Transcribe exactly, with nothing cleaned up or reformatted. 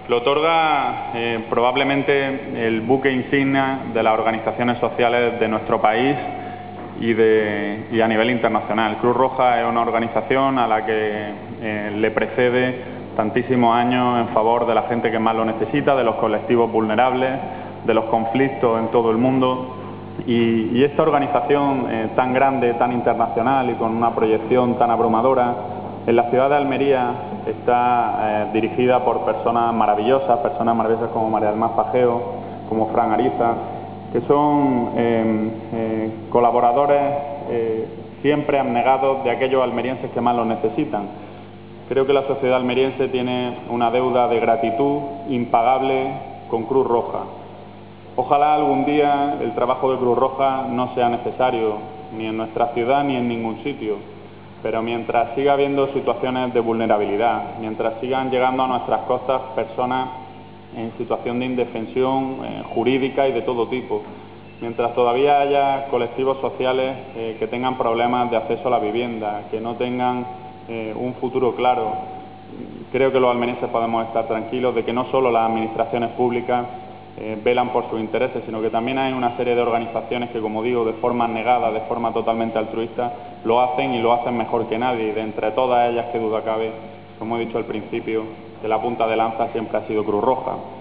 Lo otorga eh, probablemente el buque insignia de las organizaciones sociales de nuestro país y, de, y a nivel internacional. Cruz Roja es una organización a la que eh, le precede tantísimos años en favor de la gente que más lo necesita, de los colectivos vulnerables, de los conflictos en todo el mundo. Y, y esta organización eh, tan grande, tan internacional y con una proyección tan abrumadora, en la ciudad de Almería está eh, dirigida por personas maravillosas, personas maravillosas como María del Mar Pajeo, como Fran Ariza, que son eh, eh, colaboradores eh, siempre abnegados de aquellos almerienses que más lo necesitan. Creo que la sociedad almeriense tiene una deuda de gratitud impagable con Cruz Roja. Ojalá algún día el trabajo de Cruz Roja no sea necesario ni en nuestra ciudad ni en ningún sitio, pero mientras siga habiendo situaciones de vulnerabilidad, mientras sigan llegando a nuestras costas personas en situación de indefensión eh, jurídica y de todo tipo, mientras todavía haya colectivos sociales eh, que tengan problemas de acceso a la vivienda, que no tengan eh, un futuro claro, creo que los almerienses podemos estar tranquilos de que no solo las administraciones públicas eh, velan por sus intereses, sino que también hay una serie de organizaciones que, como digo, de forma negada, de forma totalmente altruista, lo hacen y lo hacen mejor que nadie. Y de entre todas ellas, que duda cabe, como he dicho al principio, que la punta de lanza siempre ha sido Cruz Roja.